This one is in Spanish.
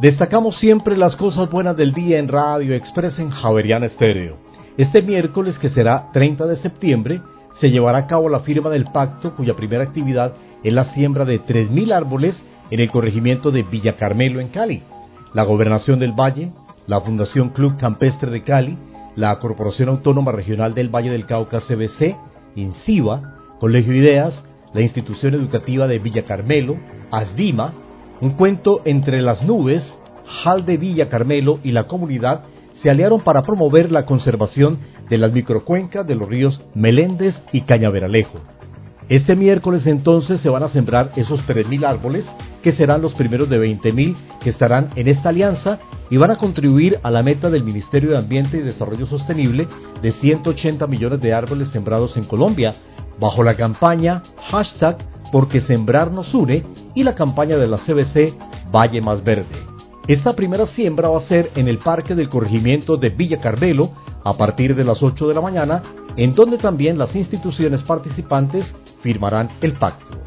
Destacamos siempre las cosas buenas del día en Radio Express en Javeriana Estéreo. Este miércoles, que será 30 de septiembre, se llevará a cabo la firma del pacto, cuya primera actividad es la siembra de 3.000 árboles en el corregimiento de Villa Carmelo, en Cali. La Gobernación del Valle, la Fundación Club Campestre de Cali, la Corporación Autónoma Regional del Valle del Cauca CBC, INCIBA, Colegio Ideas, la Institución Educativa de Villa Carmelo, ASDIMA, Un Cuento entre las Nubes, HAL de Villa Carmelo y la comunidad se aliaron para promover la conservación de las microcuencas de los ríos Meléndez y Cañaveralejo. Este miércoles entonces se van a sembrar esos 3.000 árboles, que serán los primeros de 20.000 que estarán en esta alianza y van a contribuir a la meta del Ministerio de Ambiente y Desarrollo Sostenible de 180 millones de árboles sembrados en Colombia, bajo la campaña #Porque Sembrar Nos Une y la campaña de la CBC Valle Más Verde. Esta primera siembra va a ser en el parque del corregimiento de Villa Carmelo a partir de las 8 de la mañana, en donde también las instituciones participantes firmarán el pacto.